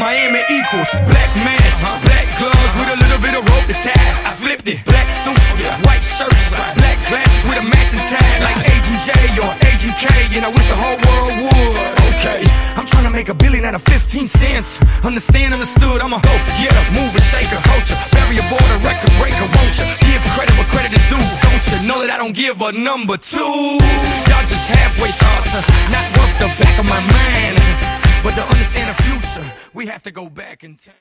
Miami equals black mask, black gloves with a little bit of rope to tie. I flipped it, black suits, white shirts, black glasses with a matching tie, like Agent J or Agent K, and I wish the whole world would. Okay, I'm trying to make $1 billion out of 15 cents. Understand, understood, I'm a hoe, yeah, mover, shaker, culture, barrier border, record breaker, won't you? Give credit where credit is due, don't you know that I don't give a number two? Y'all just halfway thoughts, not worth the back of my mind. But to understand the future, we have to go back in time.